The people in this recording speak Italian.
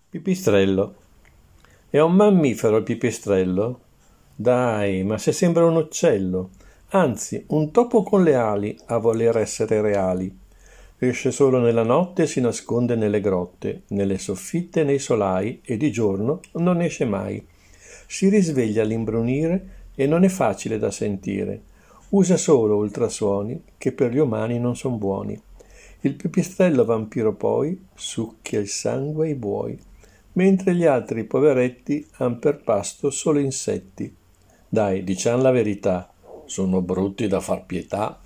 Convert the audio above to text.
Pipistrello. È un mammifero il pipistrello? Dai, ma se sembra un uccello. Anzi, un topo con le ali a voler essere reali. Esce solo nella notte e si nasconde nelle grotte, nelle soffitte e nei solai e di giorno non esce mai. Si risveglia all'imbrunire e non è facile da sentire. Usa solo ultrasuoni che per gli umani non son buoni. Il pipistrello vampiro poi succhia il sangue ai buoi, mentre gli altri poveretti han per pasto solo insetti. Dai, diciam la verità, sono brutti da far pietà.